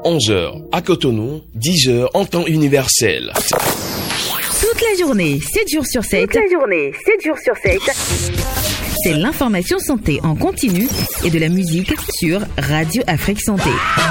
11h à Cotonou, 10h en temps universel. Toute la journée, 7 jours sur 7. Toute la journée, 7 jours sur 7. C'est l'information santé en continu et de la musique sur Radio Afrique Santé.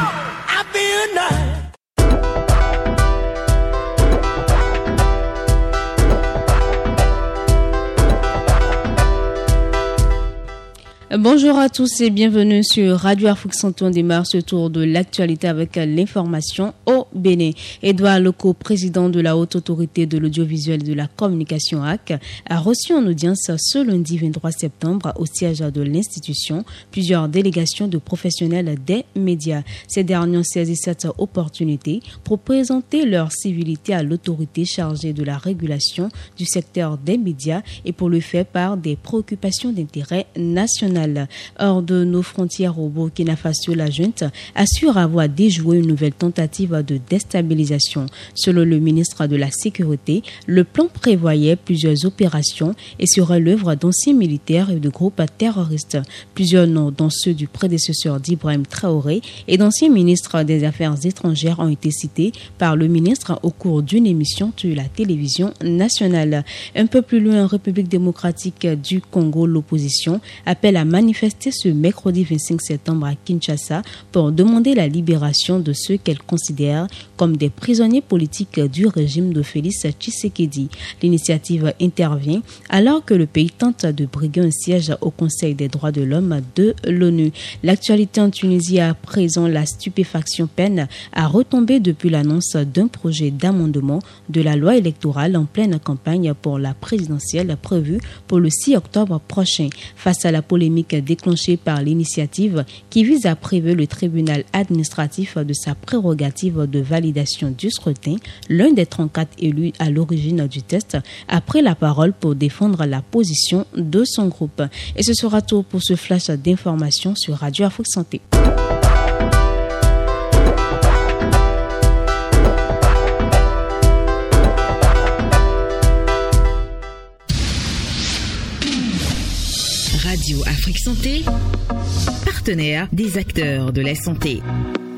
Bonjour à tous et bienvenue sur Radio Afrique Santé. On démarre ce tour de l'actualité avec l'information au Bénin. Édouard Loko, président de la Haute Autorité de l'Audiovisuel et de la Communication HAC, a reçu en audience ce lundi 23 septembre au siège de l'institution plusieurs délégations de professionnels des médias. Ces derniers ont saisi cette opportunité pour présenter leur civilité à l'autorité chargée de la régulation du secteur des médias et pour le faire par des préoccupations d'intérêt national. Hors de nos frontières au Burkina Faso, la junte assure avoir déjoué une nouvelle tentative de déstabilisation. Selon le ministre de la Sécurité, le plan prévoyait plusieurs opérations et serait l'œuvre d'anciens militaires et de groupes terroristes. Plusieurs noms, dont ceux du prédécesseur d'Ibrahim Traoré et d'anciens ministres des Affaires étrangères, ont été cités par le ministre au cours d'une émission de la télévision nationale. Un peu plus loin, en République démocratique du Congo, l'opposition appelle à manifester ce mercredi 25 septembre à Kinshasa pour demander la libération de ceux qu'elle considère comme des prisonniers politiques du régime de Félix Tshisekedi. L'initiative intervient alors que le pays tente de briguer un siège au Conseil des droits de l'homme de l'ONU. L'actualité en Tunisie, à présent, la stupéfaction peine à retomber depuis l'annonce d'un projet d'amendement de la loi électorale en pleine campagne pour la présidentielle prévue pour le 6 octobre prochain. Face à la polémique déclenchée par l'initiative qui vise à priver le tribunal administratif de sa prérogative de validation du scrutin, l'un des 34 élus à l'origine du test a pris la parole pour défendre la position de son groupe. Et ce sera tout pour ce flash d'informations sur Radio Afrique Santé. Radio Afrique Santé, partenaire des acteurs de la santé.